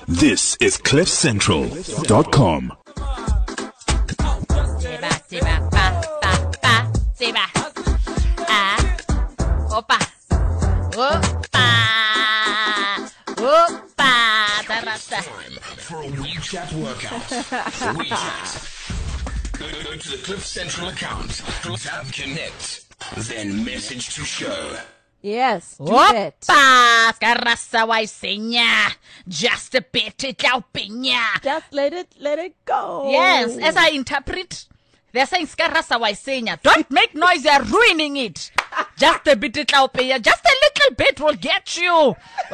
This is CliffCentral.com. Time for a WeChat workout. WeChat. Go to the Cliff Central account. Tap connect. Then message to show. Yes, do that. Just a bit, Just let it go. Yes, as I interpret, they're saying Skarasa Waisenya. Don't make noise, you're ruining it. Just a bit, just a little bit will get you.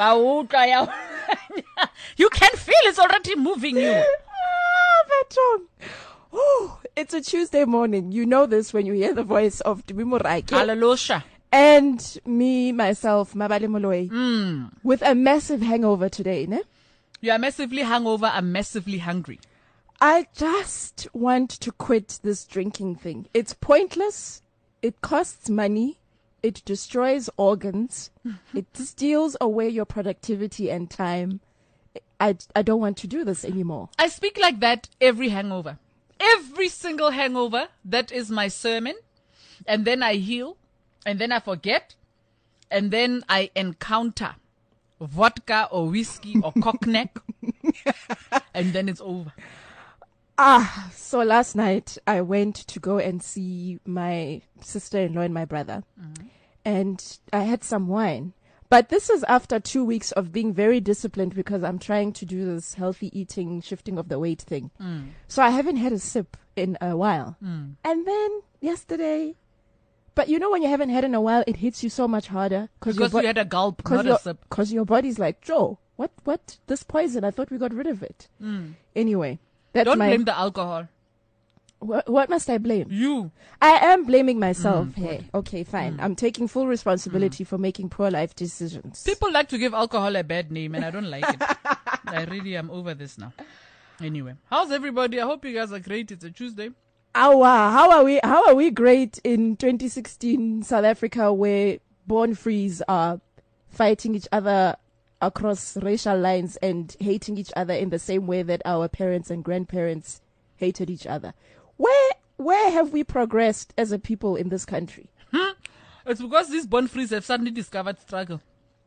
You can feel it's already moving you. Betong. Oh, it's a Tuesday morning. You know this when you hear the voice of Dubimuraike. Hallelujah. And me, myself, Mabale Moloi, with a massive hangover today, ne? You are massively hungover. I'm massively hungry. I just want to quit this drinking thing. It's pointless. It costs money. It destroys organs. It steals away your productivity and time. I don't want to do this anymore. I speak like that every hangover. Every single hangover, that is my sermon. And then I heal. And then I forget. And then I encounter vodka or whiskey or cockneck. And then it's over. So last night I went to go and see my sister-in-law and my brother. And I had some wine. But this is after 2 weeks of being very disciplined because I'm trying to do this healthy eating, shifting of the weight thing. So I haven't had a sip in a while. And then yesterday, but you know when you haven't had in a while, it hits you so much harder. Because you had a gulp, not a sip. Because your body's like, Joe, what? This poison, I thought we got rid of it. Anyway. Don't blame the alcohol. What must I blame? You. I am blaming myself. Hey, okay, fine. I'm taking full responsibility for making poor life decisions. People like to give alcohol a bad name, and I don't like it. I really am over this now. Anyway, how's everybody? I hope you guys are great. It's a Tuesday. How are we great in 2016 South Africa, where born frees are fighting each other across racial lines and hating each other in the same way that our parents and grandparents hated each other? Where have we progressed as a people in this country? It's because these born frees have suddenly discovered struggle.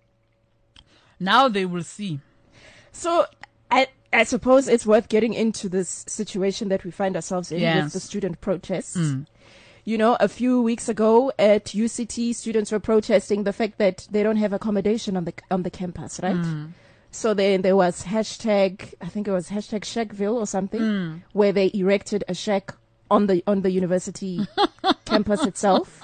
Now they will see. So I suppose it's worth getting into this situation that we find ourselves in with the student protests. You know, a few weeks ago at UCT, students were protesting the fact that they don't have accommodation on the campus, right? So then there was hashtag Shackville or something, where they erected a shack on the university campus itself.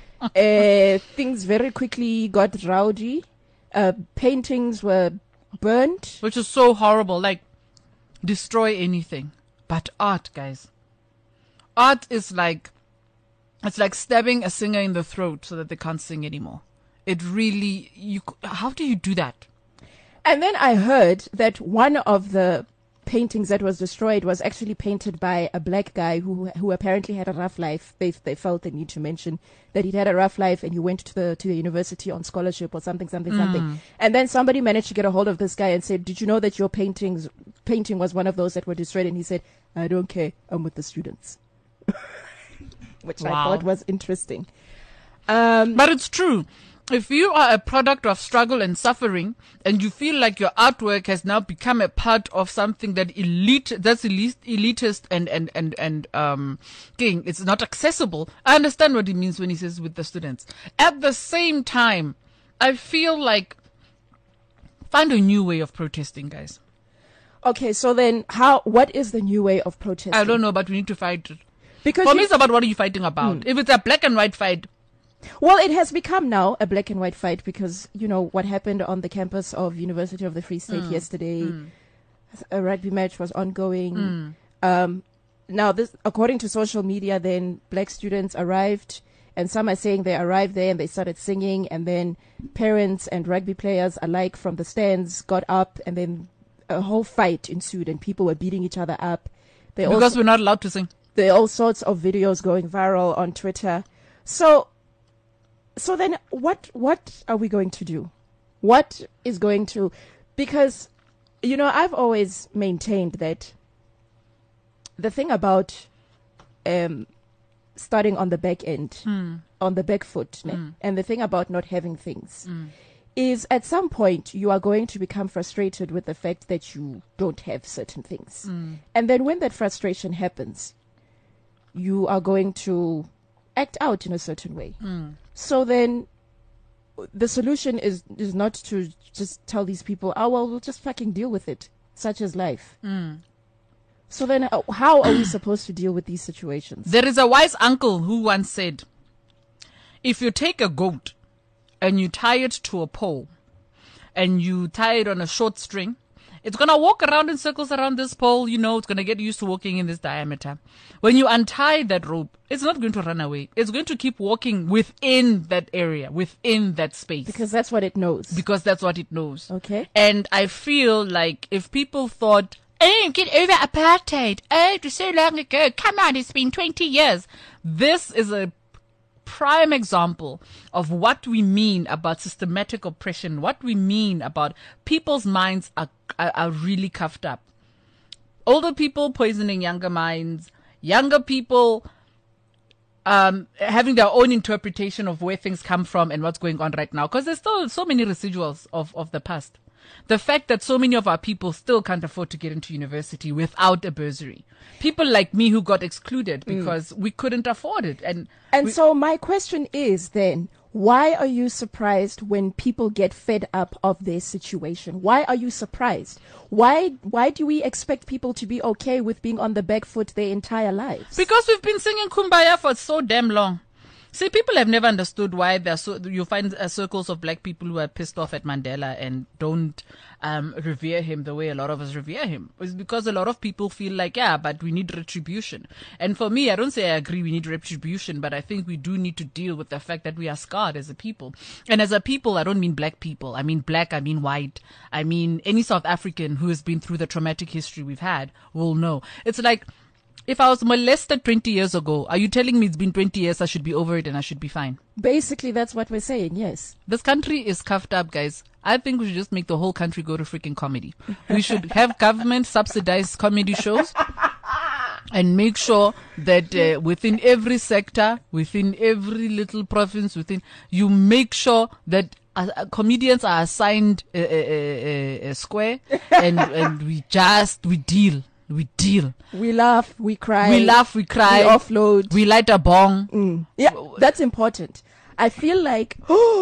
Things very quickly got rowdy. Paintings were burnt. Which is so horrible. Like, destroy anything. But art, guys. Art is like, it's like stabbing a singer in the throat so that they can't sing anymore. It really, how do you do that? And then I heard that one of the paintings that was destroyed was actually painted by a black guy who apparently had a rough life. They felt the need to mention that he'd had a rough life and he went to the university on scholarship or something. And then somebody managed to get a hold of this guy and said, "Did you know that your painting was one of those that were destroyed?" And he said, "I don't care. I'm with the students." Which I thought was interesting. But it's true. If you are a product of struggle and suffering, and you feel like your artwork has now become a part of something that's elitist and it's not accessible, I understand what he means when he says with the students. At the same time, I feel like find a new way of protesting, guys. Okay, so then what is the new way of protesting? I don't know, but we need to fight it. Because for me, it's about what are you fighting about. If it's a black and white fight, well, it has become now a black and white fight because, you know, what happened on the campus of University of the Free State yesterday, a rugby match was ongoing. Now, this, according to social media, then black students arrived, and some are saying they arrived there and they started singing, and then parents and rugby players alike from the stands got up, and then a whole fight ensued, and people were beating each other up. Because we're not allowed to sing. There are all sorts of videos going viral on Twitter. So then what are we going to do? What is going to, because You know, I've always maintained that the thing about starting on the back end, on the back foot, and the thing about not having things is at some point you are going to become frustrated with the fact that you don't have certain things. And then when that frustration happens, you are going to act out in a certain way. So then the solution is not to just tell these people, oh, well, we'll just fucking deal with it. Such is life. So then how are we supposed to deal with these situations? There is a wise uncle who once said, if you take a goat and you tie it to a pole and you tie it on a short string, it's going to walk around in circles around this pole. You know, it's going to get used to walking in this diameter. When you untie that rope, it's not going to run away. It's going to keep walking within that area, within that space. Because that's what it knows. Because that's what it knows. Okay. And I feel like if people thought, oh, get over apartheid. Oh, it was so long ago. Come on, it's been 20 years. This is a prime example of what we mean about systematic oppression, what we mean about people's minds are really cuffed up. Older people poisoning younger minds, younger people having their own interpretation of where things come from and what's going on right now, because there's still so many residuals of the past. The fact that so many of our people still can't afford to get into university without a bursary. People like me who got excluded because we couldn't afford it. And so my question is then, why are you surprised when people get fed up of their situation? Why are you surprised? Why do we expect people to be okay with being on the back foot their entire lives? Because we've been singing Kumbaya for so damn long. See, people have never understood why you find circles of black people who are pissed off at Mandela and don't revere him the way a lot of us revere him. It's because a lot of people feel like, yeah, but we need retribution. And for me, I don't say I agree we need retribution, but I think we do need to deal with the fact that we are scarred as a people. And as a people, I don't mean black people. I mean black, I mean white. I mean any South African who has been through the traumatic history we've had will know. It's like, if I was molested 20 years ago, are you telling me it's been 20 years, I should be over it and I should be fine? Basically, that's what we're saying, yes. This country is cuffed up, guys. I think we should just make the whole country go to freaking comedy. We should have government subsidized comedy shows and make sure that within every sector, within every little province, you make sure that comedians are assigned a square and we deal. We deal. We laugh, we cry. We laugh, we cry. We offload. We light a bong. Yeah, that's important. I feel like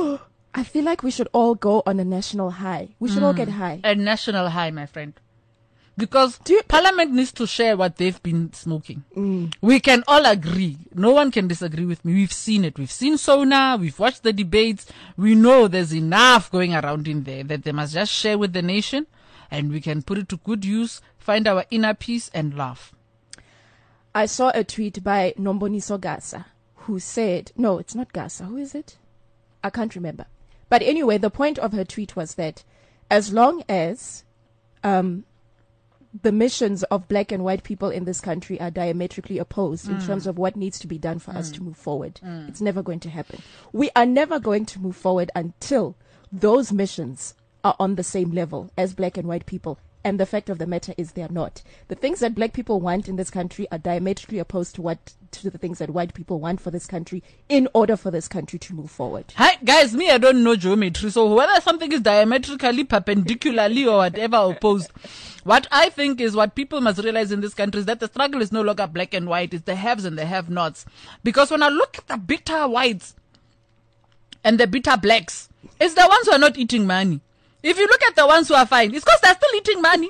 we should all go on a national high. We should all get high. A national high, my friend. Because Parliament needs to share what they've been smoking. We can all agree. No one can disagree with me. We've seen it. We've seen Sona. We've watched the debates. We know there's enough going around in there that they must just share with the nation. And we can put it to good use, find our inner peace, and laugh. I saw a tweet by Nomboniso Gasa, who said, no, it's not Gasa. Who is it? I can't remember. But anyway, the point of her tweet was that as long as the missions of black and white people in this country are diametrically opposed in terms of what needs to be done for us to move forward, it's never going to happen. We are never going to move forward until those missions are on the same level as black and white people. And the fact of the matter is they are not. The things that black people want in this country are diametrically opposed to the things that white people want for this country in order for this country to move forward. Hi, guys, me, I don't know geometry. So whether something is diametrically, perpendicularly or whatever opposed, what I think is what people must realize in this country is that the struggle is no longer black and white. It's the haves and the have-nots. Because when I look at the bitter whites and the bitter blacks, it's the ones who are not eating money. If you look at the ones who are fine, it's because they're still eating money.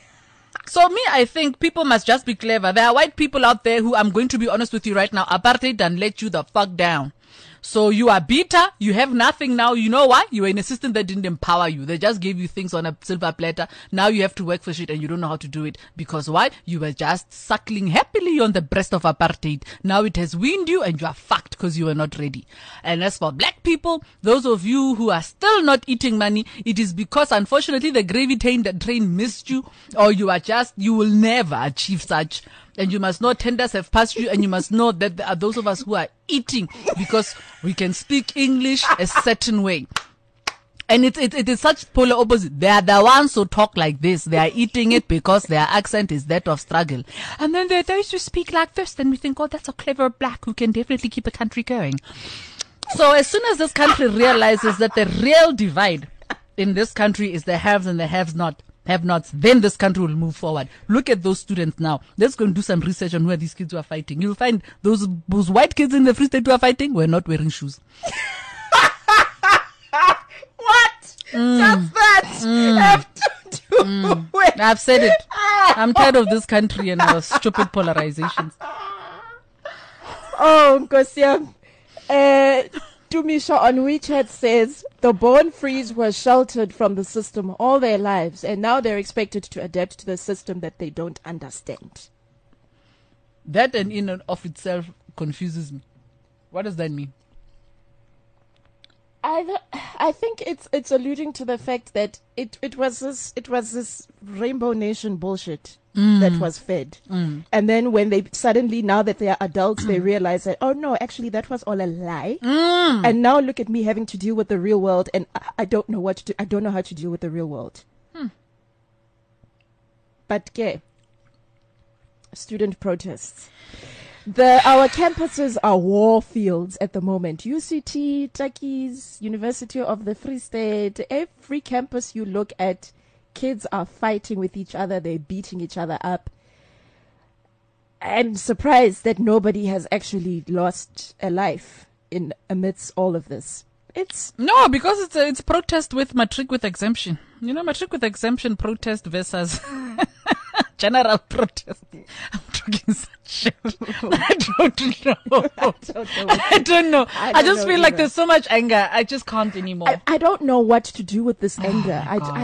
So me, I think people must just be clever. There are white people out there who, I'm going to be honest with you right now, apartheid and let you the fuck down. So you are bitter, you have nothing now. You know why? You were in a system that didn't empower you. They just gave you things on a silver platter. Now you have to work for shit and you don't know how to do it. Because why? You were just suckling happily on the breast of apartheid. Now it has weaned you and you are fucked because you were not ready. And as for black people, those of you who are still not eating money, it is because unfortunately the gravy train missed you, or you will never achieve such. And you must know tenders have passed you, and you must know that there are those of us who are eating because we can speak English a certain way. And it is such polar opposite. They are the ones who talk like this. They are eating it because their accent is that of struggle. And then there are those who speak like this. Then we think, oh, that's a clever black who can definitely keep a country going. So as soon as this country realizes that the real divide in this country is the haves and the have-nots, then this country will move forward. Look at those students now. Let's go and do some research on where these kids were fighting. You'll find those white kids in the Free State who are fighting were not wearing shoes. What does that have to do with? I've said it. I'm tired of this country and our stupid polarizations. Oh, Nkosiyam. Tumisha on WeChat says the born frees were sheltered from the system all their lives, and now they're expected to adapt to the system that they don't understand. That in and of itself confuses me. What does that mean? I think it's alluding to the fact that it was this Rainbow Nation bullshit that was fed, and then when they suddenly, now that they are adults, they realize that, oh no, actually that was all a lie, and now look at me having to deal with the real world, and I don't know what to do. I don't know how to deal with the real world. But student protests. Our campuses are war fields at the moment. UCT, Takis, University of the Free State, every campus you look at, kids are fighting with each other. They're beating each other up. I'm surprised that nobody has actually lost a life in amidst all of this. No, because it's protest with matric with exemption. You know, matric with exemption protest versus general protest. I'm talking such shit. I don't know. I just feel like there's so much anger. I just can't anymore. I don't know what to do with this anger.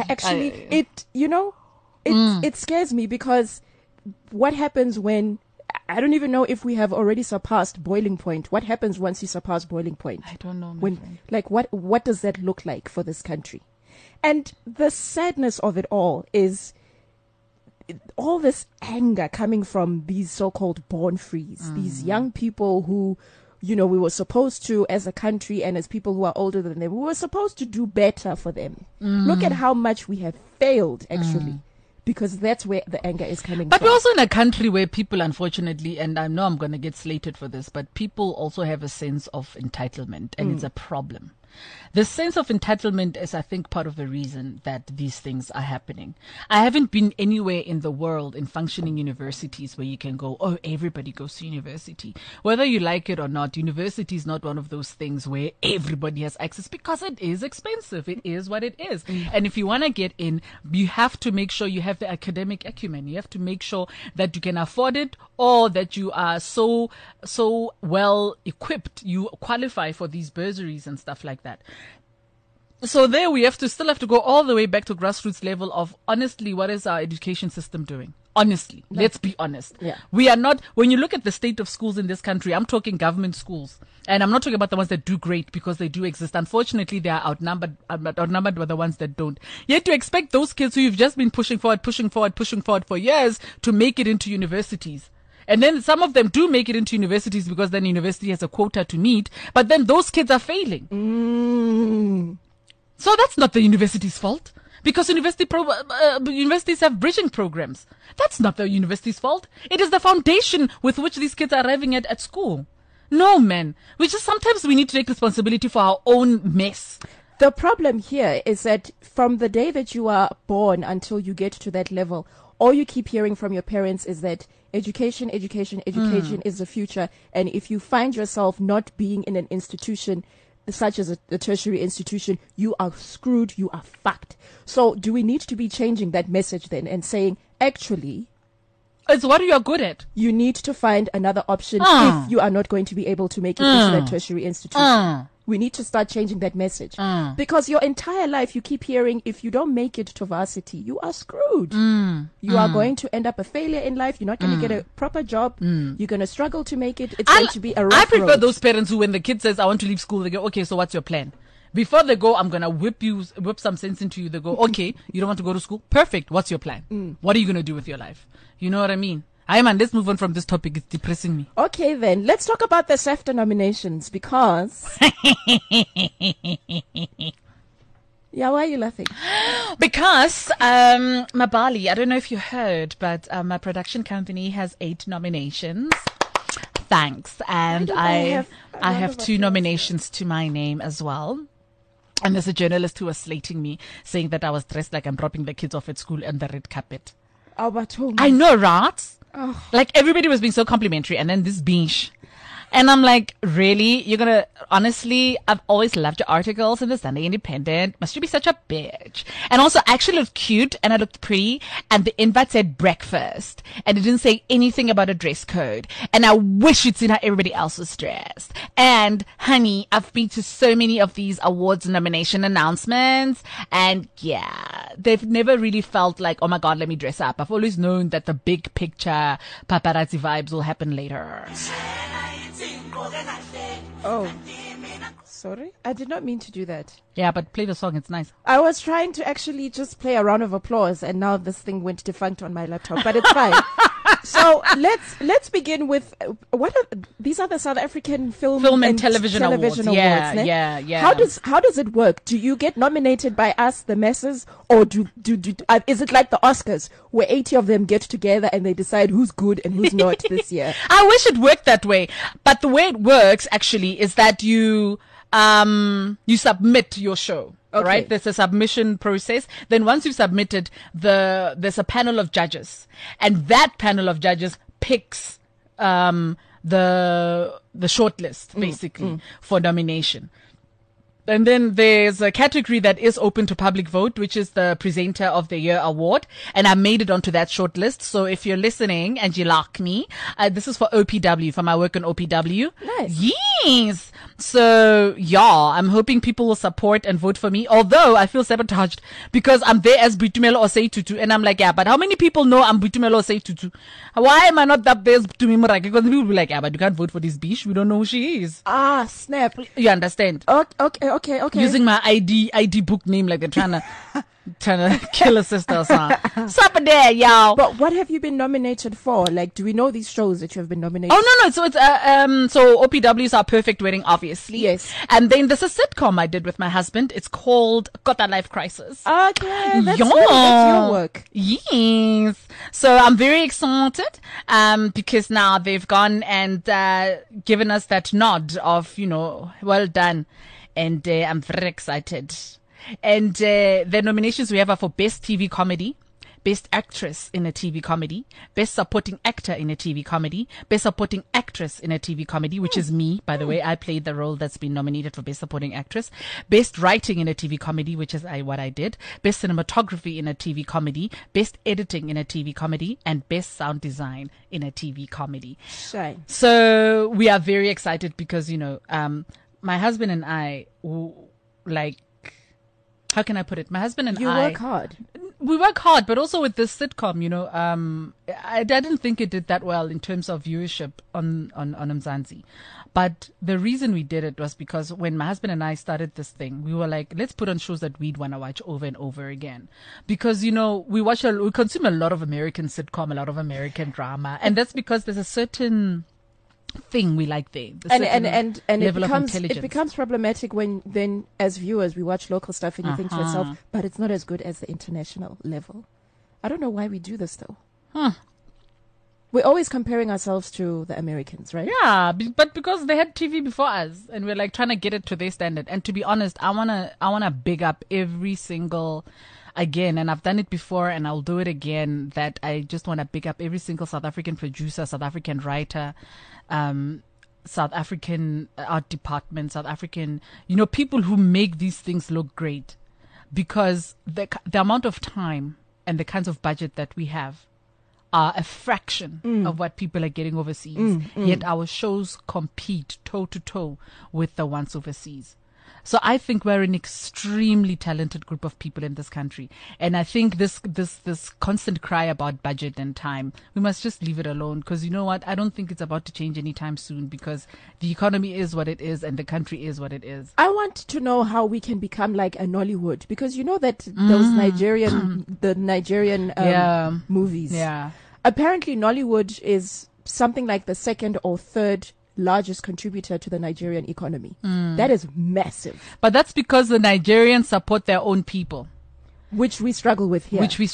It scares me, because what happens when, I don't even know if we have already surpassed boiling point. What happens once you surpass boiling point? I don't know. What does that look like for this country? And the sadness of it all is all this anger coming from these so-called born frees, these young people who, we were supposed to, as a country and as people who are older than them, we were supposed to do better for them. Look at how much we have failed, actually. Because that's where the anger is coming from. But we're also in a country where people, unfortunately, and I know I'm going to get slated for this, but people also have a sense of entitlement, and it's a problem. The sense of entitlement is, I think, part of the reason that these things are happening. I haven't been anywhere in the world in functioning universities where you can go, oh, everybody goes to university. Whether you like it or not, university is not one of those things where everybody has access, because it is expensive. It is what it is. And if you want to get in, you have to make sure you have the academic acumen. You have to make sure that you can afford it, or that you are so well equipped, you qualify for these bursaries and stuff like that. So there we still have to go all the way back to grassroots level of, honestly, what is our education system doing? Honestly, let's be honest. Yeah. We are not, when you look at the state of schools in this country, I'm talking government schools. And I'm not talking about the ones that do great, because they do exist. Unfortunately, they are outnumbered by the ones that don't. Yet to expect those kids who you've just been pushing forward for years to make it into universities. And then some of them do make it into universities because then university has a quota to meet. But then those kids are failing. So that's not the university's fault, because universities have bridging programs. That's not the university's fault. It is the foundation with which these kids are arriving at school. No, man. Sometimes we need to take responsibility for our own mess. The problem here is that from the day that you are born until you get to that level, all you keep hearing from your parents is that education is the future. And if you find yourself not being in an institution such as a tertiary institution, you are screwed, you are fucked. So do we need to be changing that message then and saying, actually, it's what you are good at. You need to find another option if you are not going to be able to make it into that tertiary institution. We need to start changing that message. Because your entire life you keep hearing, if you don't make it to varsity, you are screwed. You are going to end up a failure in life. You're not going to get a proper job. You're going to struggle to make it. It's going to be a rough I prefer road. Those parents who, when the kid says, I want to leave school, they go, okay, so what's your plan? Before they go, I'm going to whip some sense into you. They go, okay, you don't want to go to school? Perfect. What's your plan? What are you going to do with your life? You know what I mean? Man, let's move on from this topic. It's depressing me. Okay, then. Let's talk about the SAFTA nominations, because Yeah, why are you laughing? Because Mabali, I don't know if you heard, but my production company has 8 nominations. Thanks. And I have 2 nominations to my name as well. And there's a journalist who was slating me, saying that I was dressed like I'm dropping the kids off at school on the red carpet. Oh, but I know, right? Oh. Like, everybody was being so complimentary, and then this beach. And I'm like, really? You're gonna, honestly, I've always loved your articles in the Sunday Independent. Must you be such a bitch? And also, I actually looked cute and I looked pretty, and the invite said breakfast, and it didn't say anything about a dress code. And I wish you'd seen how everybody else was dressed. And honey, I've been to so many of these awards nomination announcements, and yeah, they've never really felt like, oh my God, let me dress up. I've always known that the big picture paparazzi vibes will happen later. Oh, sorry. I did not mean to do that. Yeah, but play the song. It's nice. I was trying to actually just play a round of applause, and now this thing went defunct on my laptop, but it's fine. So let's begin with these are the South African film and television awards. Yeah. How does it work? Do you get nominated by us, the masses, or is it like the Oscars where 80 of them get together and they decide who's good and who's not this year? I wish it worked that way, but the way it works actually is that you submit your show. Okay. Right? There's a submission process. Then once you've submitted, there's a panel of judges, and that panel of judges picks the shortlist basically for nomination. And then there's a category that is open to public vote, which is the Presenter of the Year award. And I made it onto that short list. So if you're listening and you like me, this is for OPW, for my work on OPW. Nice. Yes. So yeah, I'm hoping people will support and vote for me. Although I feel sabotaged because I'm there as Boitumelo Osei Tutu. And I'm like, yeah, but how many people know I'm Boitumelo Osei Tutu? Why am I not up there as Boitumelo Morake? Because people will be like, yeah, but you can't vote for this bitch. We don't know who she is. Ah, snap. You understand? Okay. Using my ID book name like they're trying to kill a sister or something. Stop it there, y'all. But what have you been nominated for? Like, do we know these shows that you have been nominated? Oh, no. So it's, so OPW is Our Perfect Wedding, obviously. Yes. And then there's a sitcom I did with my husband. It's called Kota Life Crisis. Okay. That's your work. Yes. So I'm very excited, because now they've gone and, given us that nod of, well done. And I'm very excited. And the nominations we have are for Best TV Comedy, Best Actress in a TV Comedy, Best Supporting Actor in a TV Comedy, Best Supporting Actress in a TV Comedy, which is me, by the way. I played the role that's been nominated for Best Supporting Actress. Best Writing in a TV Comedy, which is what I did. Best Cinematography in a TV Comedy, Best Editing in a TV Comedy, and Best Sound Design in a TV Comedy. Shine. So we are very excited because, my husband and I, how can I put it? My husband and You work hard. We work hard, but also with this sitcom, I didn't think it did that well in terms of viewership on Mzansi. But the reason we did it was because when my husband and I started this thing, we were like, let's put on shows that we'd want to watch over and over again. Because, we consume a lot of American sitcom, a lot of American drama. And that's because there's a certain thing we like there. And it becomes problematic when then as viewers we watch local stuff and you think to yourself, but it's not as good as the international level. I don't know why we do this though. We're always comparing ourselves to the Americans, right? Yeah, but because they had TV before us and we're like trying to get it to their standard. And to be honest, I wanna big up every single, again, and I've done it before and I'll do it again, that I just want to big up every single South African producer, South African writer, South African art department, South African, people who make these things look great, because the amount of time and the kinds of budget that we have are a fraction of what people are getting overseas. Yet our shows compete toe to toe with the ones overseas. So I think we're an extremely talented group of people in this country. And I think this constant cry about budget and time, we must just leave it alone. Because you know what? I don't think it's about to change anytime soon, because the economy is what it is and the country is what it is. I want to know how we can become like a Nollywood, because you know that those Nigerian movies. Yeah. Apparently Nollywood is something like the second or third largest contributor to the Nigerian economy. That is massive. But that's because the Nigerians support their own people. Which we struggle with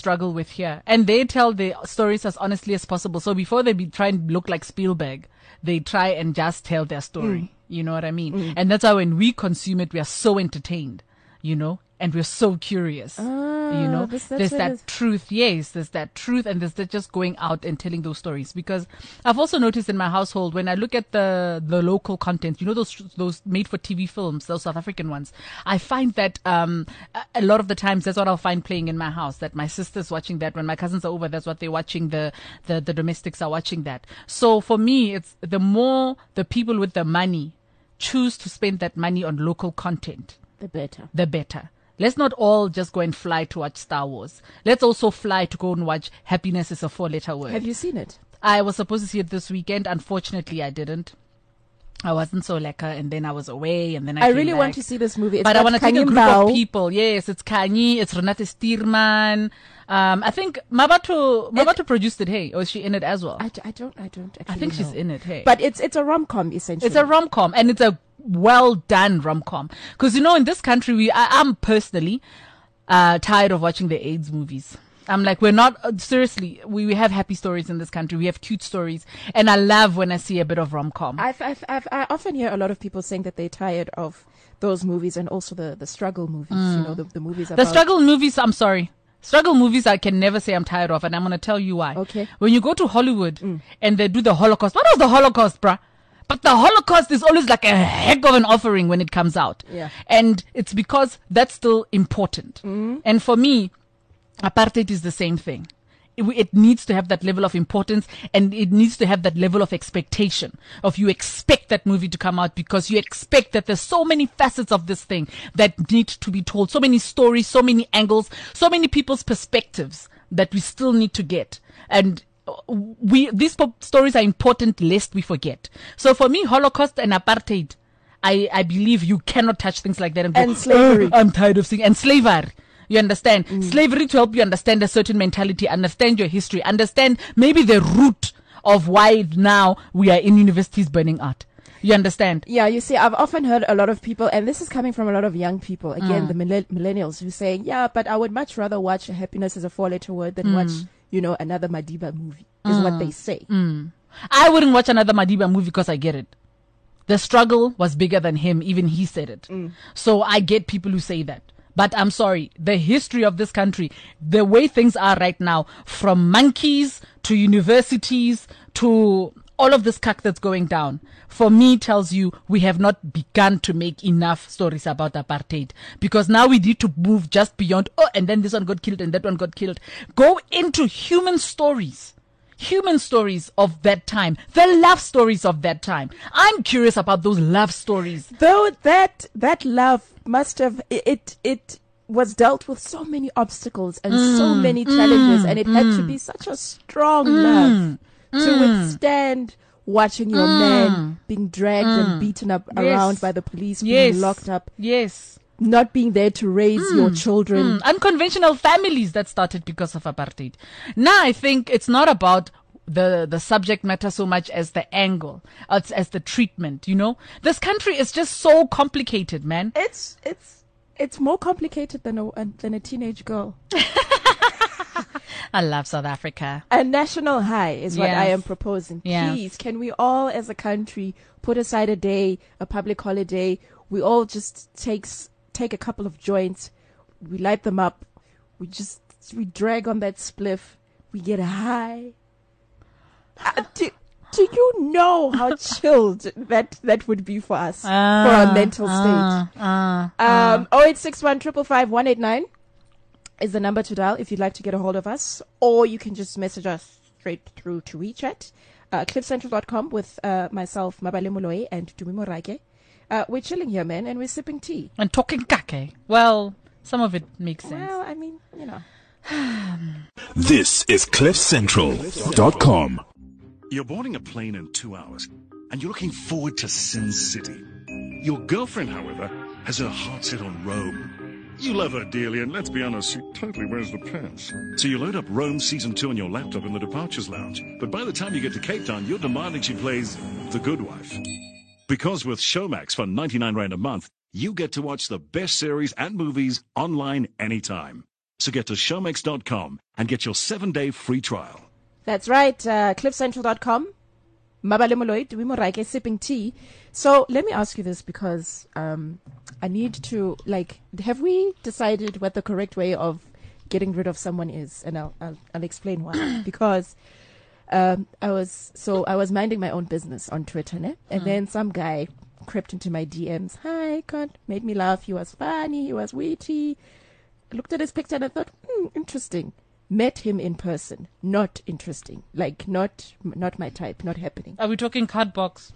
here. And they tell the stories as honestly as possible. So before they try and look like Spielberg, they try and just tell their story. You know what I mean? And that's why when we consume it, we are so entertained, and we're so curious. There's that truth. Yes, there's that truth, and there's that just going out and telling those stories. Because I've also noticed in my household, when I look at the local content, those made for TV films, those South African ones, I find that a lot of the times that's what I'll find playing in my house. That my sister's watching that. When my cousins are over, that's what they're watching. The domestics are watching that. So for me, it's the more the people with the money choose to spend that money on local content, the better. Let's not all just go and fly to watch Star Wars. Let's also fly to go and watch Happiness is a 4-letter word. Have you seen it? I was supposed to see it this weekend. Unfortunately, I didn't. I wasn't so lekker, and then I was away, and then I really want to see this movie. But I want to take a group of people. Yes, it's Kanye, it's Renate Steerman. I think Mabato produced it, hey, or is she in it as well? I don't actually I think she's in it, hey. But it's a rom-com, essentially. It's a rom-com, and it's a well done rom-com. Because, in this country, I'm personally tired of watching the AIDS movies. I'm like, we're not, seriously, we have happy stories in this country. We have cute stories. And I love when I see a bit of rom-com. I often hear a lot of people saying that they're tired of those movies and also the struggle movies, the movies about... The struggle movies, I'm sorry. Struggle movies I can never say I'm tired of, and I'm going to tell you why. Okay. When you go to Hollywood and they do the Holocaust, what was the Holocaust, bruh? But the Holocaust is always like a heck of an offering when it comes out. Yeah. And it's because that's still important. And for me, apartheid is the same thing. It needs to have that level of importance, and it needs to have that level of expectation of you expect that movie to come out because you expect that there's so many facets of this thing that need to be told, so many stories, so many angles, so many people's perspectives that we still need to get. And these stories are important lest we forget. So for me, Holocaust and apartheid, I believe you cannot touch things like that and go, slavery. I'm tired of seeing, and slavery. You understand? Slavery to help you understand a certain mentality, understand your history, understand maybe the root of why now we are in universities burning out. You understand? Yeah, you see, I've often heard a lot of people, and this is coming from a lot of young people, again, the millennials, who say, yeah, but I would much rather watch Happiness as a 4-letter word than watch, another Madiba movie, is what they say. I wouldn't watch another Madiba movie because I get it. The struggle was bigger than him. Even he said it. So I get people who say that. But I'm sorry, the history of this country, the way things are right now, from monkeys to universities to all of this cuck that's going down, for me tells you we have not begun to make enough stories about apartheid. Because now we need to move just beyond, and then this one got killed and that one got killed. Go into human stories of that time, the love stories of that time. I'm curious about those love stories. Though that love must have, it was dealt with so many obstacles and so many challenges, and it had to be such a strong love to withstand watching your man being dragged and beaten up around by the police, being locked up. Yes. Not being there to raise your children. Unconventional families that started because of apartheid. Now I think it's not about the subject matter so much as the angle, as the treatment, This country is just so complicated, man. It's more complicated than a teenage girl. I love South Africa. A national high is what I am proposing. Yes. Please, can we all as a country put aside a day, a public holiday? We all just take a couple of joints, we light them up, we drag on that spliff, we get high. Do you know how chilled that would be for us, for our mental state? 0861 555 189 is the number to dial if you'd like to get a hold of us, or you can just message us straight through to WeChat, cliffcentral.com with myself, Mabale Moloi, and Tumi Morake. We're chilling here, man, and we're sipping tea. And talking kake. Well, some of it makes sense. Well, I mean, This is cliffcentral.com. You're boarding a plane in 2 hours, and you're looking forward to Sin City. Your girlfriend, however, has her heart set on Rome. You love her dearly, and let's be honest, she totally wears the pants. So you load up Rome Season 2 on your laptop in the Departures Lounge. But by the time you get to Cape Town, you're demanding she plays The Good Wife. Because with Showmax for 99 Rand a month, you get to watch the best series and movies online anytime. So get to showmax.com and get your 7-day free trial. That's right, cliffcentral.com. Mabale Moloi, we moraike sipping tea. So let me ask you this, because I need to, have we decided what the correct way of getting rid of someone is? And I'll explain why. Because I was minding my own business on Twitter, ne? And then some guy crept into my DMs. Hi, made me laugh. He was funny. He was witty. I looked at his picture and I thought, interesting. Met him in person. Not interesting. Not my type. Not happening. Are we talking cardbox?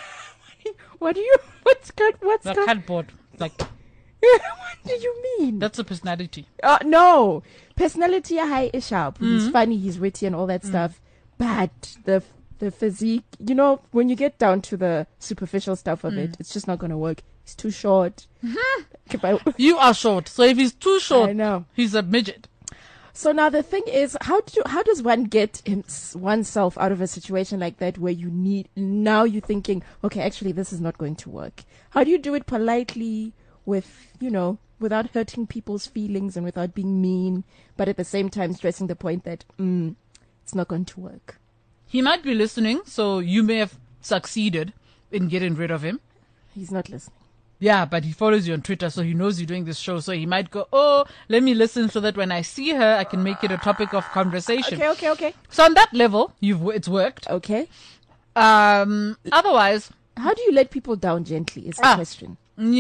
What's cardboard. What do you mean? That's a personality. No. Personality high is sharp. He's funny, he's witty and all that stuff. But the physique, when you get down to the superficial stuff of it, it's just not going to work. He's too short. You are short. So if he's too short, I know. He's a midget. So now the thing is, how does one get oneself out of a situation like that where now you're thinking, okay, actually this is not going to work. How do you do it politely without hurting people's feelings and without being mean, but at the same time stressing the point that it's not going to work? He might be listening, so you may have succeeded in getting rid of him. He's not listening. Yeah, but he follows you on Twitter, so he knows you're doing this show. So he might go, let me listen so that when I see her, I can make it a topic of conversation. Okay. So on that level, it's worked. Okay. Otherwise... How do you let people down gently is the question.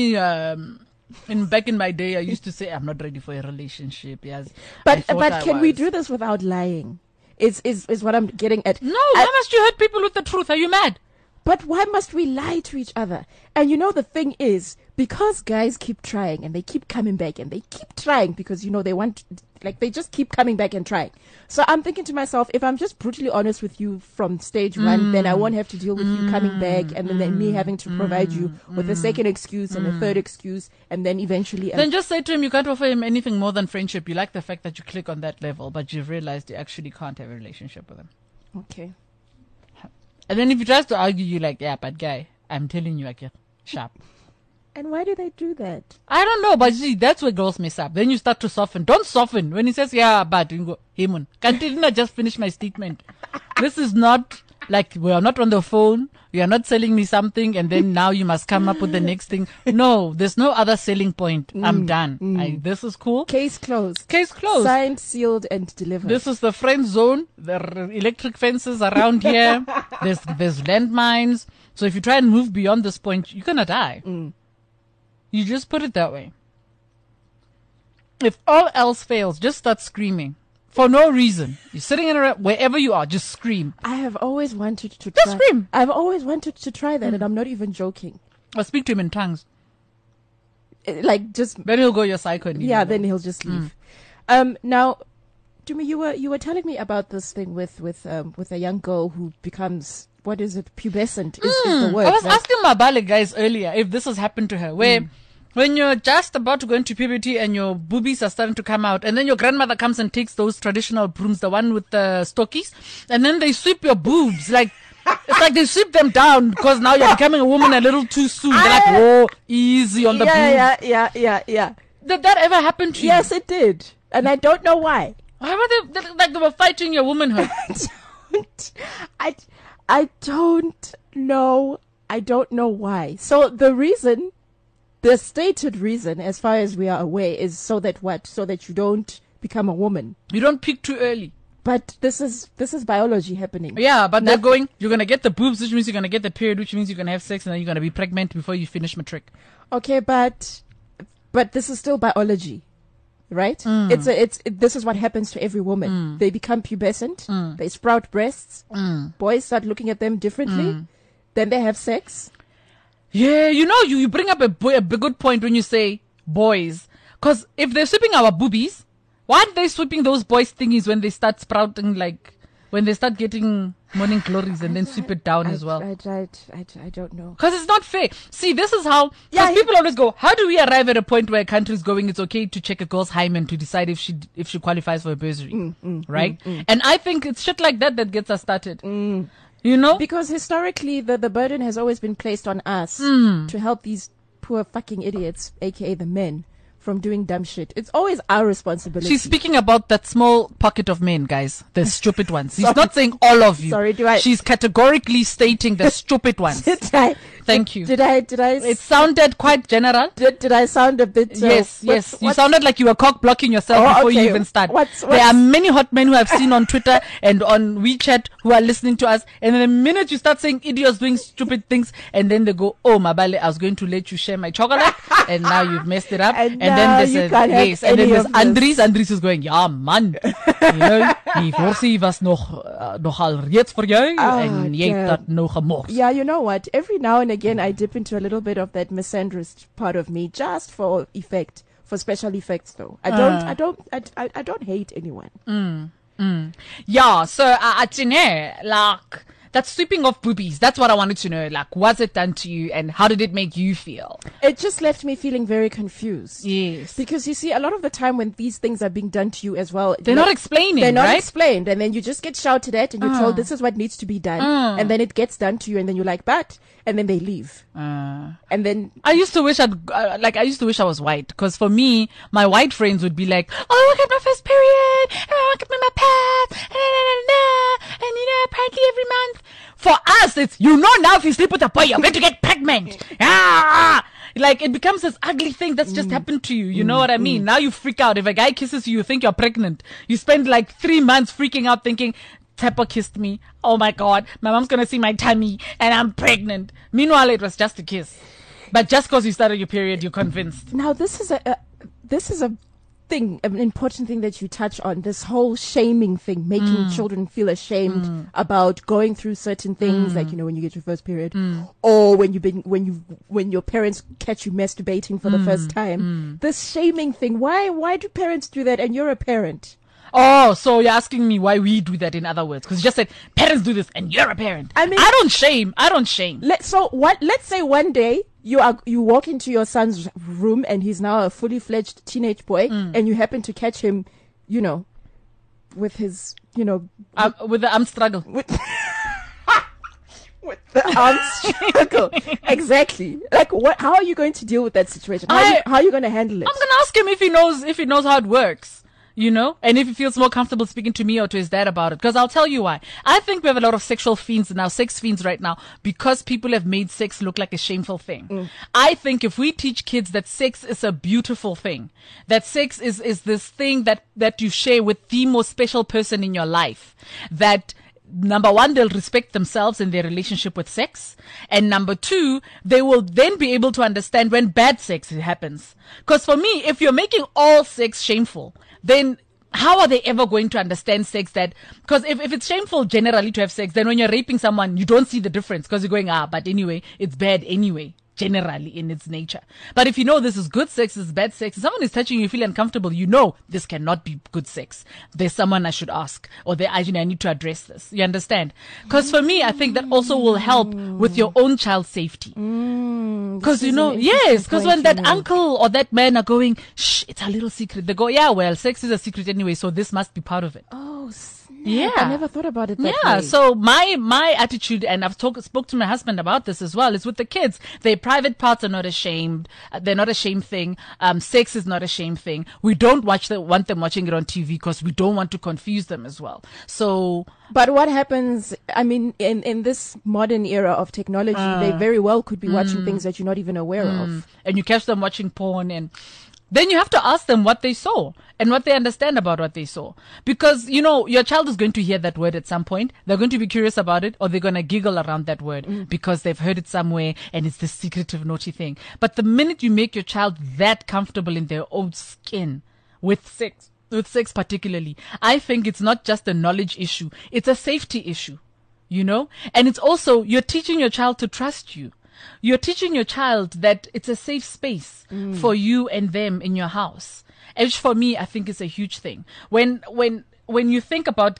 Back in my day, I used to say, I'm not ready for a relationship. Yes. But can we do this without lying? Is what I'm getting at. No, why must you hurt people with the truth? Are you mad? But why must we lie to each other? And the thing is, because guys keep trying and they keep coming back and they keep trying because, they want, they just keep coming back and trying. So I'm thinking to myself, if I'm just brutally honest with you from stage one, then I won't have to deal with you coming back and then me having to provide you with a second excuse and a third excuse and then eventually... Then just say to him, you can't offer him anything more than friendship. You like the fact that you click on that level, but you've realized you actually can't have a relationship with him. Okay. And then if he tries to argue, you're like, yeah, but guy, I'm telling you, I get sharp. And why do they do that? I don't know, but see, that's where girls mess up. Then you start to soften. Don't soften. When he says, yeah, but you go, hey, man, can't I just finish my statement? This is not we are not on the phone. You are not selling me something, and then now you must come up with the next thing. No, there's no other selling point. I'm done. This is cool. Case closed. Signed, sealed, and delivered. This is the friend zone. There are electric fences around here. There's landmines. So if you try and move beyond this point, you're gonna die. You just put it that way. If all else fails, just start screaming. For no reason. You're sitting in wherever you are, just scream. I have always wanted to try. Just scream. I've always wanted to try that, and I'm not even joking. Or speak to him in tongues. Just... Then he'll go, you're psycho. Yeah, then he'll just leave. Now, Dumi, you were telling me about this thing with a young girl who becomes... What is it? Pubescent is the word. I was asking Mabale guys earlier if this has happened to her, where when you're just about to go into puberty and your boobies are starting to come out, and then your grandmother comes and takes those traditional brooms, the one with the stockies, and then they sweep your boobs. It's like they sweep them down because now you're becoming a woman a little too soon. They're like, whoa, easy on the boobs. Yeah. Did that ever happen to you? Yes, it did. And I don't know why. Why were they were fighting your womanhood? I don't know. I don't know why. So the stated reason, as far as we are aware, is so that you don't become a woman. You don't peak too early. But this is biology happening. Yeah, but they're going, you're going to get the boobs, which means you're going to get the period, which means you're going to have sex, and then you're going to be pregnant before you finish matric. Okay, but this is still biology. Right? This is what happens to every woman. They become pubescent. They sprout breasts. Boys start looking at them differently. Then they have sex. Yeah, you bring up a good point when you say boys. Because if they're sweeping our boobies, why aren't they sweeping those boys' thingies when they start sprouting when they start getting morning glories and then sweep it down as well. I don't know. Because it's not fair. See, this is how, because people always go, how do we arrive at a point where a country is going, it's okay to check a girl's hymen to decide if she qualifies for a bursary, right? And I think it's shit like that gets us started. You know? Because historically, the burden has always been placed on us to help these poor fucking idiots, aka the men, from doing dumb shit. It's always our responsibility. She's speaking about that small pocket of men, guys. The stupid ones. He's not saying all of you. Sorry, She's categorically stating the stupid ones. Thank you. Did I? It sounded quite general. Did I sound a bit? Yes. You sounded like you were cock blocking yourself before you even start. There are many hot men who I've seen on Twitter and on WeChat who are listening to us, and then the minute you start saying idiots doing stupid things, and then they go, "Oh, Mabale, I was going to let you share my chocolate, and now you've messed it up." And then there's Andries is going, "Ja man, you know, die worsie was nogal reeds vir jou en jy het dat nou gemors." Yeah, you know what? Every now and again, I dip into a little bit of that misandrist part of me, just for effect, for special effects. Though I don't hate anyone. Yeah, so like that sweeping of boobies. That's what I wanted to know. Like, was it done to you, and how did it make you feel? It just left me feeling very confused. Yes, because you see, a lot of the time when these things are being done to you as well, they're not explaining. They're not right? explained, and then you just get shouted at, and you're told this is what needs to be done, and then it gets done to you, and then you're like, but. And then they leave. And then I used to wish I was white, because for me, my white friends would be like, "Oh, look at my first period, and look at my pads, and you know, apparently every month." For us, it's, you know, now if you sleep with a boy, you're going to get pregnant. Like, it becomes this ugly thing that's just happened to you. You know what I mean? Now you freak out. If a guy kisses you, you think you're pregnant. You spend like 3 months freaking out thinking, Teppo kissed me. Oh my God, my mom's gonna see my tummy and I'm pregnant. Meanwhile, it was just a kiss. But just because you started your period, you're convinced. Now, this is a thing, an important thing that you touch on. This whole shaming thing, making children feel ashamed about going through certain things, like, you know, when you get your first period, or when your parents catch you masturbating for the first time. This shaming thing. Why do parents do that? And you're a parent. Oh, so you're asking me why we do that, in other words? Because you just said parents do this and you're a parent. I mean, I don't shame. Let's say one day you walk into your son's room and he's now a fully fledged teenage boy, and you happen to catch him, you know, with his, you know, with the arm struggle. With the arm struggle. Exactly. Like, how are you going to deal with that situation? How are you going to handle it? I'm going to ask him if he knows how it works. You know, and if he feels more comfortable speaking to me or to his dad about it. Because I'll tell you why. I think we have a lot of sexual fiends now, sex fiends right now, because people have made sex look like a shameful thing. I think if we teach kids that sex is a beautiful thing, that sex is this thing that you share with the most special person in your life, that number one, they'll respect themselves in their relationship with sex. And number two, they will then be able to understand when bad sex happens. Because for me, if you're making all sex shameful, then how are they ever going to understand sex? Because if it's shameful generally to have sex, then when you're raping someone, you don't see the difference, because you're going, but anyway, it's bad anyway, generally in its nature. But if you know this is good sex, this is bad sex, if someone is touching you, you feel uncomfortable, you know this cannot be good sex. There's someone I should ask, or I need to address this. You understand? Because for me, I think that also will help with your own child's safety. Because, you know, yes, because when that uncle or that man are going, shh, it's a little secret, they go, yeah, well, sex is a secret anyway, so this must be part of it. Oh, snap. Yeah. I never thought about it that way. Yeah, so my attitude, and I've spoke to my husband about this as well, is with the kids. Their private parts are not ashamed. They're not a shame thing. Sex is not a shame thing. We don't want them watching it on TV because we don't want to confuse them as well. So. But what happens, I mean, in this modern era of technology, they very well could be watching things that you're not even aware of. And you catch them watching porn, and then you have to ask them what they saw and what they understand about what they saw. Because, you know, your child is going to hear that word at some point. They're going to be curious about it, or they're going to giggle around that word because they've heard it somewhere and it's this secretive, naughty thing. But the minute you make your child that comfortable in their own skin with sex particularly, I think it's not just a knowledge issue. It's a safety issue, you know? And it's also, you're teaching your child to trust you. You're teaching your child that it's a safe space for you and them in your house. Which for me, I think is a huge thing. When you think about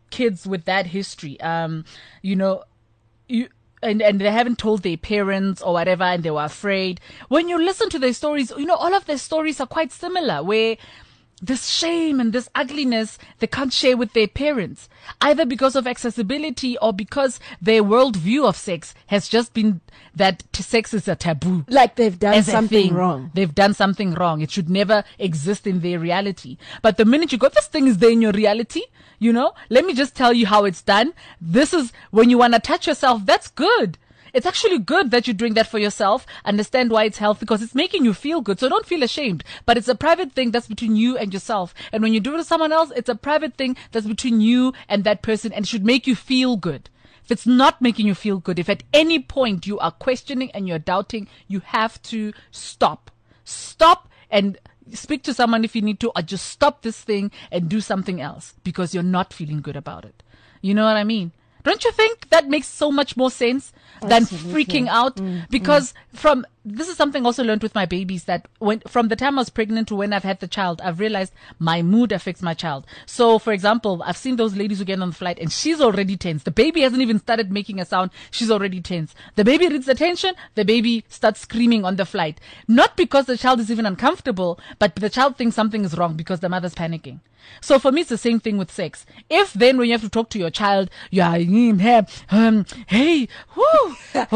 kids with that history, you know, and they haven't told their parents or whatever, and they were afraid. When you listen to their stories, you know, all of their stories are quite similar, where this shame and this ugliness they can't share with their parents, either because of accessibility or because their worldview of sex has just been that sex is a taboo. Like they've done something wrong. They've done something wrong. It should never exist in their reality. But the minute you go, this thing is there in your reality, you know, let me just tell you how it's done. This is when you want to touch yourself. That's good. It's actually good that you're doing that for yourself. Understand why it's healthy, because it's making you feel good. So don't feel ashamed. But it's a private thing that's between you and yourself. And when you do it to someone else, it's a private thing that's between you and that person, and it should make you feel good. If it's not making you feel good, if at any point you are questioning and you're doubting, you have to stop. Stop and speak to someone if you need to, or just stop this thing and do something else because you're not feeling good about it. You know what I mean? Don't you think that makes so much more sense than freaking out? Because this is something also learned with my babies, that from the time I was pregnant to when I've had the child, I've realized my mood affects my child. So, for example, I've seen those ladies who get on the flight and she's already tense. The baby hasn't even started making a sound. She's already tense. The baby reads the tension. The baby starts screaming on the flight. Not because the child is even uncomfortable, but the child thinks something is wrong because the mother's panicking. So for me, it's the same thing with sex. If then when you have to talk to your child, hey, whoo,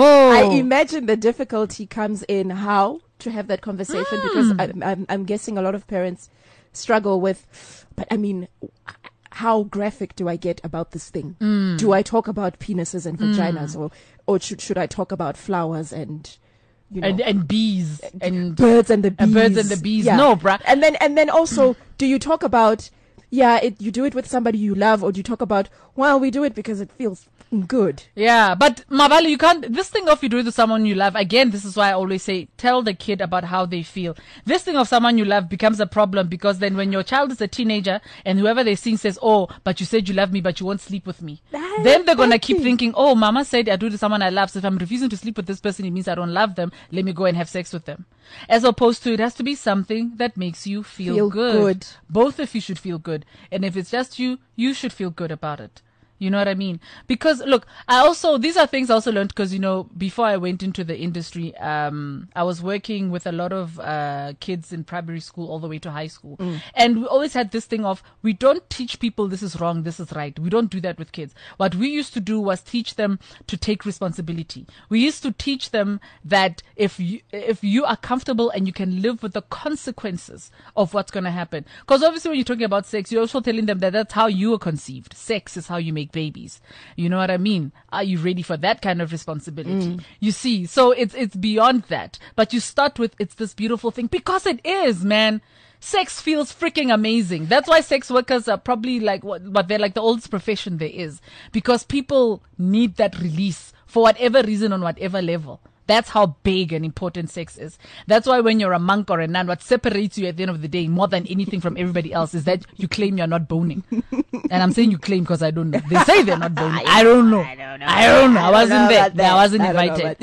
I imagine the difficulty comes in how to have that conversation, because I'm guessing a lot of parents struggle with, but I mean, how graphic do I get about this thing? Do I talk about penises and vaginas, or should I talk about flowers and, you know, and bees and birds and the bees? Birds and the bees. Yeah. No, bruh. And then also, do you talk about, you do it with somebody you love, or do you talk about, well, we do it because it feels good? Yeah, but Mabali, you can't, this thing of you do it with someone you love, again, this is why I always say, tell the kid about how they feel. This thing of someone you love becomes a problem, because then when your child is a teenager and whoever they see says, oh, but you said you love me, but you won't sleep with me. Then they're going to keep thinking, oh, mama said I do it to someone I love, so if I'm refusing to sleep with this person, it means I don't love them. Let me go and have sex with them. As opposed to, it has to be something that makes you feel good. Both of you should feel good. And if it's just you, you should feel good about it. You know what I mean? Because look, these are things I also learned, because, you know, before I went into the industry, I was working with a lot of kids in primary school all the way to high school. And we always had this thing of, we don't teach people this is wrong, this is right. We don't do that with kids. What we used to do was teach them to take responsibility. We used to teach them that if you are comfortable and you can live with the consequences of what's going to happen. Because obviously when you're talking about sex, you're also telling them that that's how you were conceived. Sex is how you make babies. You know what I mean? Are you ready for that kind of responsibility? You see, so it's beyond that. But you start with, it's this beautiful thing, because it is, man. Sex feels freaking amazing. That's why sex workers are probably like but they're like the oldest profession there is, because people need that release for whatever reason on whatever level. That's how big and important sex is. That's why when you're a monk or a nun, what separates you at the end of the day more than anything from everybody else is that you claim you're not boning. And I'm saying you claim because I don't know. They say they're not boning. I don't know. I wasn't there. I wasn't invited.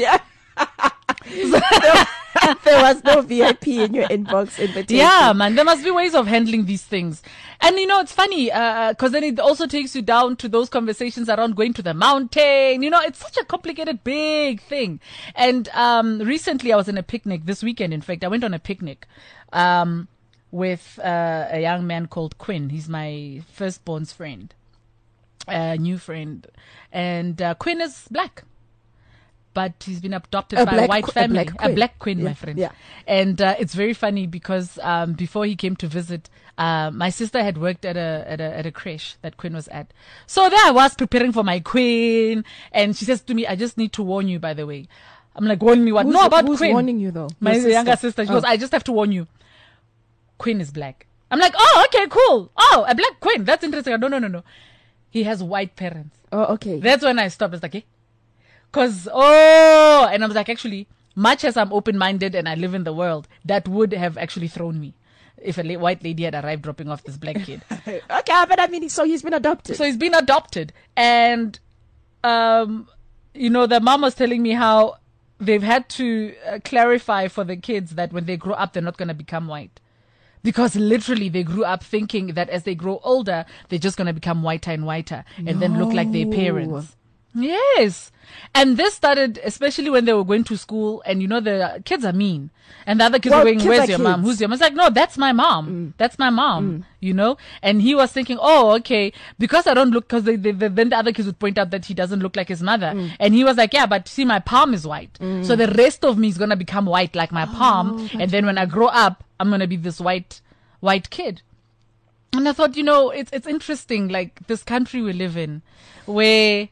There was no VIP in your inbox invitation. Yeah, man. There must be ways of handling these things. And, you know, it's funny, because then it also takes you down to those conversations around going to the mountain. You know, it's such a complicated, big thing. And recently I was in a picnic, this weekend, in fact. I went on a picnic with a young man called Quinn. He's my firstborn's friend, a new friend. And Quinn is black. But he's been adopted by a white family. A black Quinn, my friend. Yeah. And it's very funny because before he came to visit, my sister had worked at a creche that Quinn was at. So there I was preparing for my Quinn, and she says to me, I just need to warn you, by the way. I'm like, warn me what? Who's Quinn. Warning you, though? My younger sister. She goes, I just have to warn you. Quinn is black. I'm like, oh, okay, cool. Oh, a black Quinn. That's interesting. No. He has white parents. Oh, okay. That's when I stopped. It's like, and I was like, actually, much as I'm open-minded and I live in the world, that would have actually thrown me if a white lady had arrived dropping off this black kid. Okay, but I mean, so he's been adopted. And, you know, the mom was telling me how they've had to clarify for the kids that when they grow up, they're not going to become white. Because literally they grew up thinking that as they grow older, they're just going to become whiter and whiter and then look like their parents. Yes. And this started, especially when they were going to school, and the kids are mean. And the other kids were going, where's your mom? Who's your mom? It's like, no, that's my mom. That's my mom, And he was thinking, oh, okay, because I don't look, because then the other kids would point out that he doesn't look like his mother. And he was like, yeah, but see, my palm is white. So the rest of me is going to become white like my palm. And then when I grow up, I'm going to be this white kid. And I thought, it's interesting, like this country we live in, where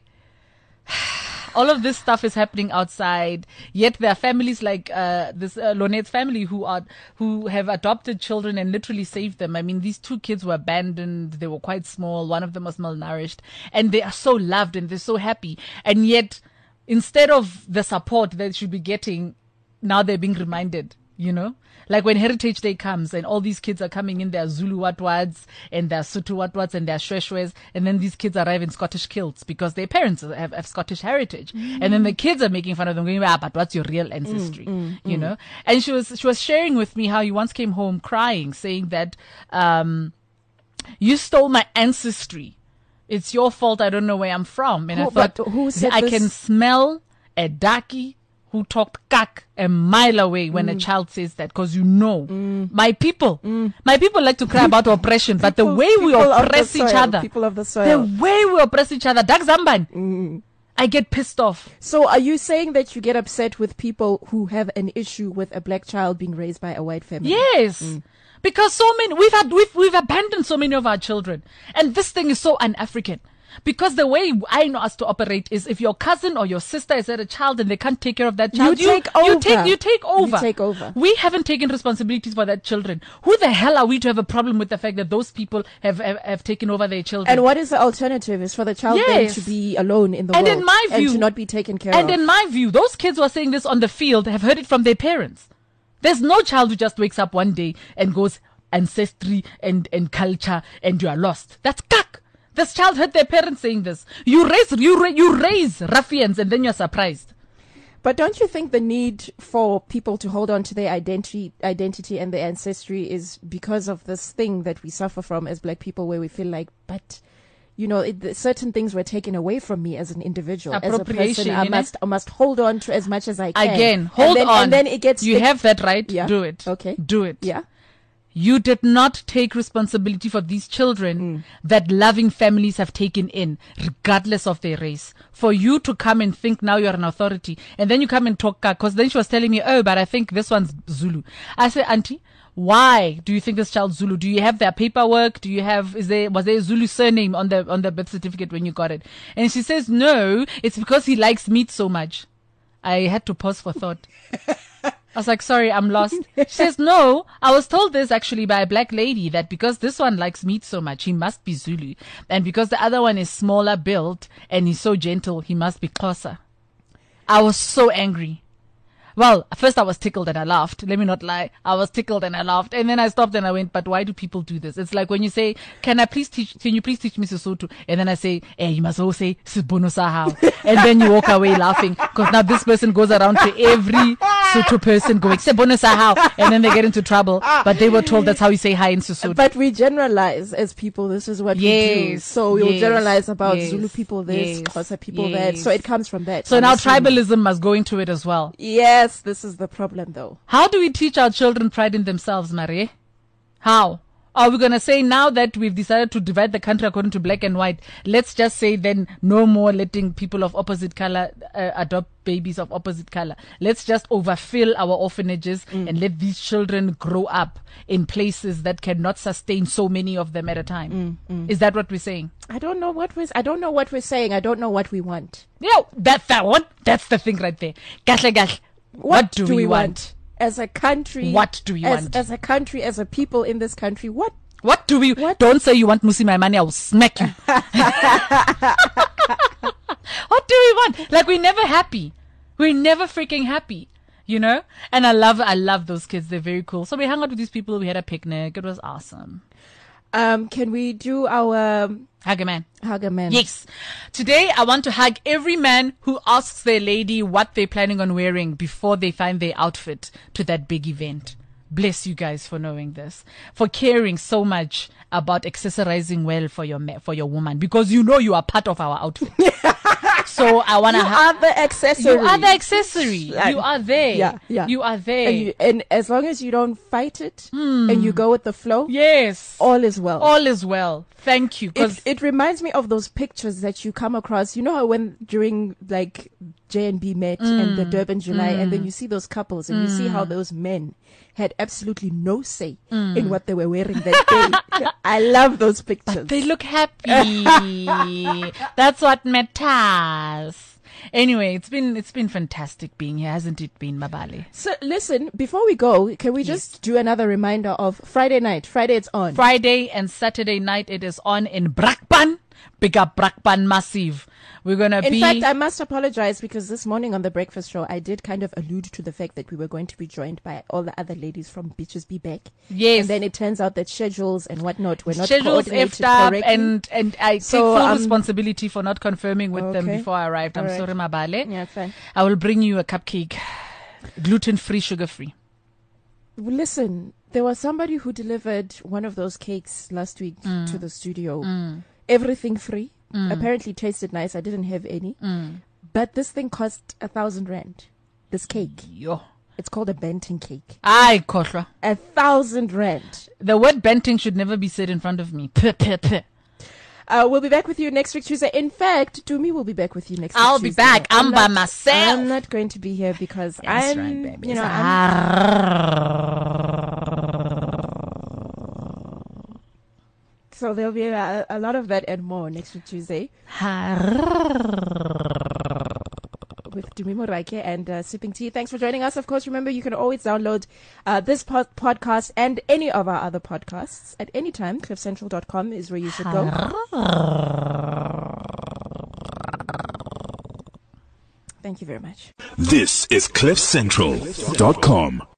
all of this stuff is happening outside, yet there are families like this Lonet's family who have adopted children and literally saved them. I mean, these 2 kids were abandoned. They were quite small. One of them was malnourished, and they are so loved and they're so happy. And yet, instead of the support they should be getting, now they're being reminded, Like when Heritage Day comes and all these kids are coming in, their Zulu Watwads and their Sotho Watwads and their Shweshwes, and then these kids arrive in Scottish kilts because their parents have Scottish heritage. And then the kids are making fun of them, going, but what's your real ancestry? And she was sharing with me how you once came home crying, saying that you stole my ancestry. It's your fault. I don't know where I'm from. And I thought, who said I this? can smell a darkie who talked kak a mile away when a child says that, because my people like to cry about oppression, but the way we oppress each other, people of the soil, the way we oppress each other, Dak Zamban, I get pissed off. So are you saying that you get upset with people who have an issue with a black child being raised by a white family? Yes. Because so many, we've abandoned so many of our children, and this thing is so un-African. Because the way I know us to operate is if your cousin or your sister has had a child and they can't take care of that child, you take over. You take over. We haven't taken responsibilities for that children. Who the hell are we to have a problem with the fact that those people have taken over their children? And what is the alternative? Is for the child then to be alone in the world. In my view, and to not be taken care of. And in my view, those kids who are saying this on the field have heard it from their parents. There's no child who just wakes up one day and goes ancestry and culture and you are lost. That's cack. This child heard their parents saying this. You raise ruffians and then you're surprised. But don't you think the need for people to hold on to their identity and their ancestry is because of this thing that we suffer from as black people, where we feel like, but certain things were taken away from me as an individual, as a person. I must hold on to as much as I can. Again, hold on. And then it gets. You have that right. Yeah. Do it. Okay. Do it. Yeah. You did not take responsibility for these children that loving families have taken in, regardless of their race. For you to come and think now you're an authority, and then you come and talk, because then she was telling me, oh, but I think this one's Zulu. I said, Auntie, why do you think this child's Zulu? Do you have their paperwork? Was there a Zulu surname on the birth certificate when you got it? And she says, no, it's because he likes meat so much. I had to pause for thought. I was like, sorry, I'm lost. She says, no, I was told this actually by a black lady, that because this one likes meat so much, he must be Zulu. And because the other one is smaller built and he's so gentle, he must be Xhosa. I was so angry. Well, first I was tickled and I laughed. Let me not lie. I was tickled and I laughed. And then I stopped and I went, but why do people do this? It's like when you say, can you please teach me Sesotho? And then I say, you must all say, Sibono Sahau. And then you walk away laughing, because now this person goes around to every Sotho person going, Sibono Sahau. And then they get into trouble. But they were told that's how you say hi in Sesotho. But we generalize as people. This is what we do. So we'll generalize about Zulu people this, Xhosa people that. So it comes from that. So now tribalism must go into it as well. Yes. This is the problem, though. How do we teach our children pride in themselves, Marie? How? Are we going to say now that we've decided to divide the country according to black and white, let's just say then no more letting people of opposite color adopt babies of opposite color. Let's just overfill our orphanages and let these children grow up in places that cannot sustain so many of them at a time. Is that what we're saying? I don't know what we're saying. I don't know what we want. Yeah, that's that one. That's the thing right there. What do we want? As a country, what do we want? As a country, as a people in this country, what do we want? Don't say you want Musi my money, I will smack you. What do we want? Like, we're never happy. We're never freaking happy, you know? And I love those kids. They're very cool. So we hung out with these people. We had a picnic. It was awesome. Can we do our Hug a man? Hug a man. Yes. Today, I want to hug every man who asks their lady what they're planning on wearing before they find their outfit to that big event. Bless you guys for knowing this, for caring so much about accessorizing well for your woman, because you know you are part of our outfit. So I want to have the accessory. You are the accessory. You are there. Yeah. You are there. And as long as you don't fight it and you go with the flow, yes, all is well. All is well. Thank you. It reminds me of those pictures that you come across. You know how when during like J&B met and the Durban July, and then you see those couples and you see how those men had absolutely no say in what they were wearing that day. I love those pictures. But they look happy. That's what matters. Anyway, it's been fantastic being here, hasn't it been, Mabale? So listen, before we go, can we just do another reminder of Friday night? Friday it's on. Friday and Saturday night it is on in Brakpan. Big up Brakpan Massive. We're going to be... In fact, I must apologize because this morning on the breakfast show, I did kind of allude to the fact that we were going to be joined by all the other ladies from Bitches Be Back. Yes. And then it turns out that schedules and whatnot were not schedules coordinated effed up, correctly. and I take full responsibility for not confirming with them before I arrived. I'm sorry, Mabale. Yeah, fine. I will bring you a cupcake. Gluten-free, sugar-free. Listen, there was somebody who delivered one of those cakes last week to the studio. Everything free. Apparently tasted nice. I didn't have any. But this thing cost 1,000 rand. This cake. Yo. It's called a Benting cake. Aye, Koshra. 1,000 rand. The word Benting should never be said in front of me. We'll be back with you next week, Tuesday. In fact, Tumi will be back with you next week, I'll be back. I'm by myself. I'm not going to be here because That's right, baby. You know, so there'll be a lot of that and more next week, Tuesday. With Tumi Morake and Sipping Tea. Thanks for joining us. Of course, remember, you can always download this podcast and any of our other podcasts at any time. CliffCentral.com is where you should go. Thank you very much. This is CliffCentral.com.